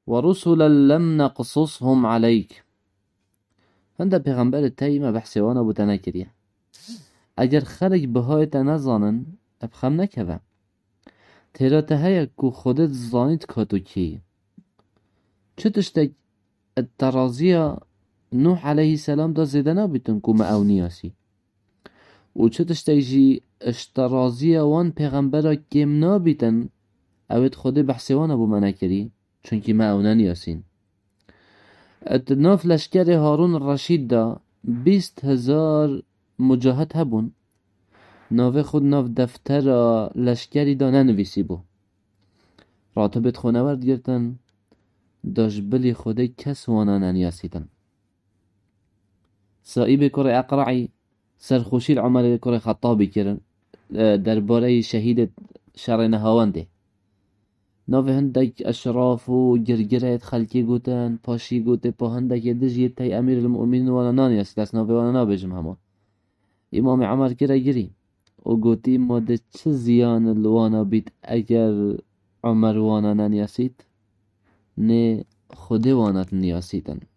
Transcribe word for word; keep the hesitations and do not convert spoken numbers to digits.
ورسلا لم نقصصهم عليك. هنده پیغمبر تایی ما بحثی وانا بوده نکریه. اگر خلق بهای تا نزانن ابخم نکوه. تیرا تهیه که خودت زانید کاتو کی. چه تشتک الترازیه نوح علیه السلام دا زیده نابیتن که ما او نیاسی. و چه تشتک جی اشترازیه وان پیغمبره کم نابیتن اوید خود بحثی وانا بو منه کری چونکی ما او ننیاسین. ناف لشکر هارون الرشید دا بیست هزار مجاهد هبون. ناوه خود ناف دفتر لشکری دا ننویسی بو. راتبت خونورد گرتن داش بلی خوده کس وانا ننیاسیدن. سائب کره اقرعی سرخوشی العمر کره خطابی کرن درباره شهید شر نهاونده. ناوه هندک اشراف و گرگره خلکی گوتن پاشی گوته پا هندک دجیت تای امیر المؤمنین وانا نانیاسی دست ناوه وانا نابجم همه. امام عمر کره گری و گوتی ماده چه زیان الوانا بید اگر عمر وانا ننیاسید نه خود وانا نیاسیدن.